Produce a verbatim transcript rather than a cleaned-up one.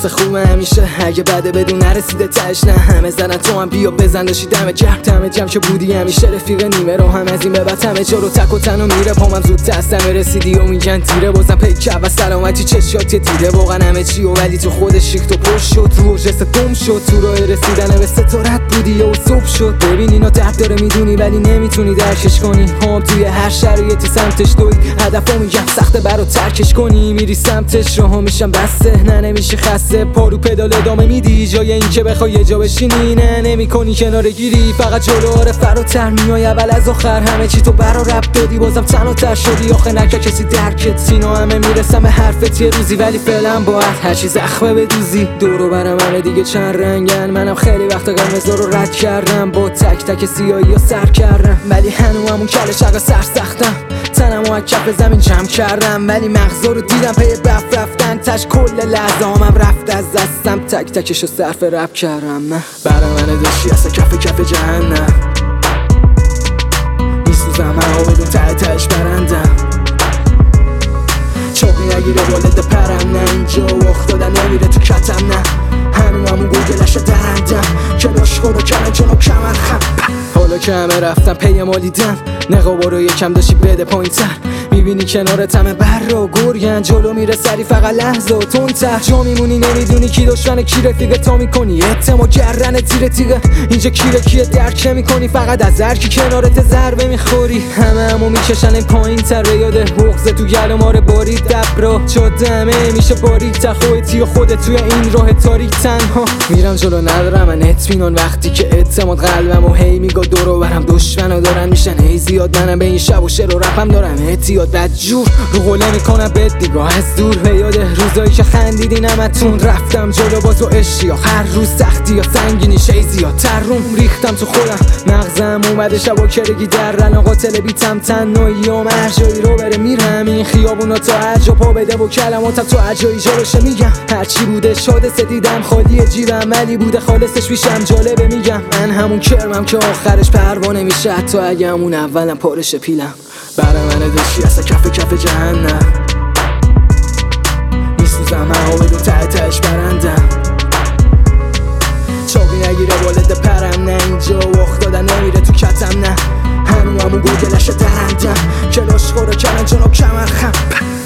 واسه خوبه همیشه، اگه بده بدون نرسیده تش نه همه زدن تو هم بیا بزن داشتی دم گرم دم جمع که بودی همیشه رفیق نیمه رو هم از این به بعد همه جا رو تک و تنها میره پامم زود دستم رسیدی و میگن تیره بازم پیکر و سلامتی چشاتی دیده واقعا همه چی و ولی تو خودش ریخت و پشت شد رو جست گم شد تو راه رسیدن به ستارت بودی و صبح شد ببین اینو درد داره میدونی ولی نمیتونی درکش کنی هم توی هر شرایطی سمتش دوی هدفو میگم سخته برا ترکش کنی میری سمتش راه میشم بسته نه نمیشه خسته پارو پدال ادامه میدی جای این که بخوای یه جا بشینی نه نمیکنی کناره گیری فقط جلو آره فراتر میای اول از آخر همه چی تو برا رب دادی بازم تنها شدی آخه نکه کسی درکت سینا همه میرسم به حرفت یه روزی ولی فعلا باید هرچی زخمه بدوزی دورو برم همه دیگه چند رنگن منم خیلی وقت قرمزا رو رد کردم با تک تک سیاهی ها سر کردم ولی هنو همون کل شقا سر سختم تنمو از کف زمین جمع کردم ولی مغزا رو دیدم پی بف رفتن تش کل لحظه همم رفت از دستم تک تکشو صرف رب کردم برای من داشتی اصلا کف کف جهنم میسوزم من ها بدون ته تهش برندم چاقی نگیره والد پرم نه اینجا وقت دادن نمیره تو کتم نه هنو همون گوگلش درندم کلاش خورو کنه جنو کمر خم حالا که همه رفتم پی مالیدن نقابا رو یکم داشتی بده پایین تر میبینی کنارت همه بر رو گرگن جلو میره سری فقط لحظه و تندتر جا میمونی نمیدونی کی دشمن کی رفیقه تا میکنی اعتماد گردن تیره تیغه اینجا کیره کیه درک نمیکنی فقط از هر کی کنارت ضربه میخوری همه همو میکشن این پایین تر یاده بغض تو گل ماره باری دبرا جادمه میشه باریک تخویتی و خودت توی این راه تاریک تنها میرم جلو ندارم من اطمینان وقتی که اعتماد قلبم و هی میگه دورو برم دشمنا دارن میشن هی زیاد منم به این شب و شعر و رپم دارم احتیاط بدجور رو قله میکنم بهت دیگاه از دور به یاد روزایی که خندیدی نمتون رفتم جلو باز و عشقی هر روز سختی یا سنگینی شی زیادتر روم ریختم تو خودم مغزم اومده شبا کرگی در رن قاتل بیتم تنهایی و مرجایی رو بره میرم این خیابونا تا عجا پا بده و کلماتم تو عجایی جا بشه میگم هرچی بوده شادسه دیدم خالی جیبم ولی بوده خالصش پیشم جالبه میگم من همون کرمم که آخرش پروانه میشه حتی اگه همون اولم پارش پیلم برای من داشتی اصلا کف کف جهنم میسوزم من ها بدون ته تهش برندم چاقی نگیره والد پرم نه اینجا وقت دادن نمیره تو کتم نه هنو همون گوگلش درندم کلاش خورو کنن جنو کمر خم